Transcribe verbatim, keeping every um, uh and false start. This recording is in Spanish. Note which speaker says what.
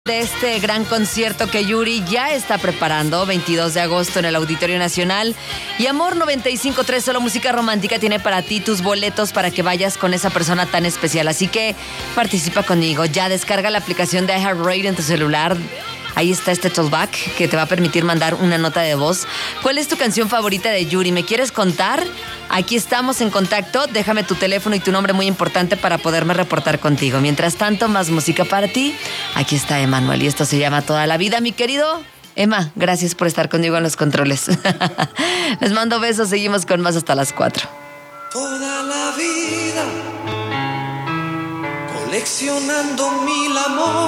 Speaker 1: De este gran concierto que Yuri ya está preparando, veintidós de agosto en el Auditorio Nacional. Y Amor noventa y cinco punto tres, solo música romántica, tiene para ti tus boletos para que vayas con esa persona tan especial. Así que participa conmigo. Ya descarga la aplicación de iHeartRadio en tu celular. Ahí está este talkback que te va a permitir mandar una nota de voz. ¿Cuál es tu canción favorita de Yuri? ¿Me quieres contar? Aquí estamos en contacto. Déjame tu teléfono y tu nombre, muy importante, para poderme reportar contigo. Mientras tanto, más música para ti. Aquí está Emanuel y esto se llama Toda la Vida. Mi querido Emma, gracias por estar conmigo en los controles. Les mando besos. Seguimos con más hasta las cuatro.
Speaker 2: Toda la vida coleccionando mil amores.